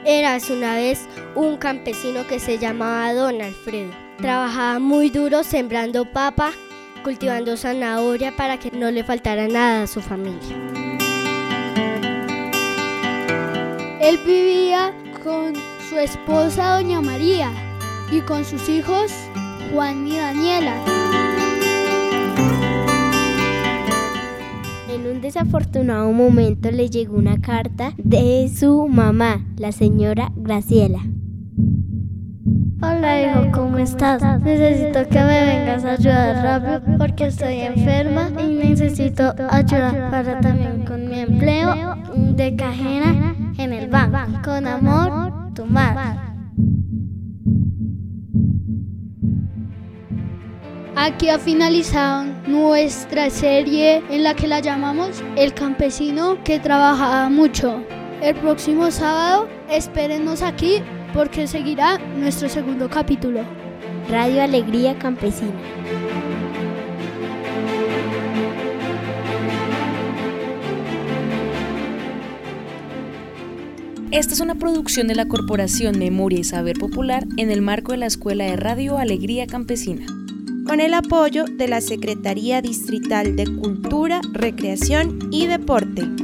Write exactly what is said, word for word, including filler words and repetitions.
Érase una vez un campesino que se llamaba Don Alfredo. Trabajaba muy duro sembrando papa, cultivando zanahoria para que no le faltara nada a su familia. Él vivía con su esposa Doña María y con sus hijos Juan y Daniela. En un desafortunado momento le llegó una carta de su mamá, la señora Graciela. Hola hijo, ¿cómo estás? Necesito que me vengas a ayudar rápido porque estoy enferma y necesito ayuda para también con mi empleo de cajera en el banco. Con amor, tu madre. Aquí ha finalizado nuestra serie en la que la llamamos El campesino que trabajaba mucho. El próximo sábado espérennos aquí porque seguirá nuestro segundo capítulo. Radio Alegría Campesina. Esta es una producción de la Corporación Memoria y Saber Popular en el marco de la Escuela de Radio Alegría Campesina, con el apoyo de la Secretaría Distrital de Cultura, Recreación y Deporte.